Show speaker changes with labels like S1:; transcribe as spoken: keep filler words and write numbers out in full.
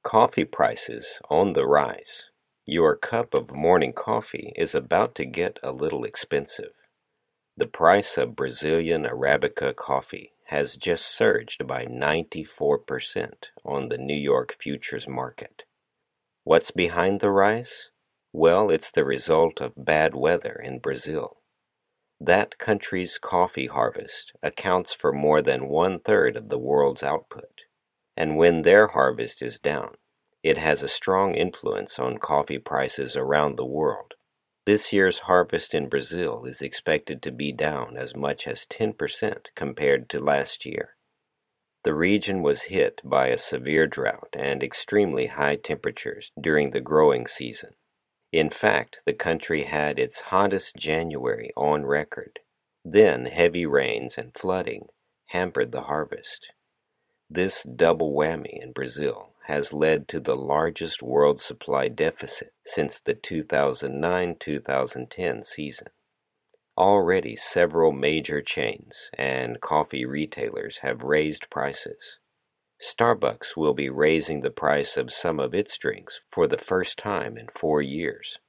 S1: Coffee prices on the rise. Your cup of morning coffee is about to get a little expensive. The price of Brazilian Arabica coffee has just surged by ninety-four percent on the New York futures market. What's behind the rise? Well, it's the result of bad weather in Brazil. That country's coffee harvest accounts for more than one-third of the world's output. And when their harvest is down, it has a strong influence on coffee prices around the world. This year's harvest in Brazil is expected to be down as much as ten percent compared to last year. The region was hit by a severe drought and extremely high temperatures during the growing season. In fact, the country had its hottest January on record. Then heavy rains and flooding hampered the harvest. This double whammy in Brazil has led to the largest world supply deficit since the two thousand nine two thousand ten season. Already several major chains and coffee retailers have raised prices. Starbucks will be raising the price of some of its drinks for the first time in four years.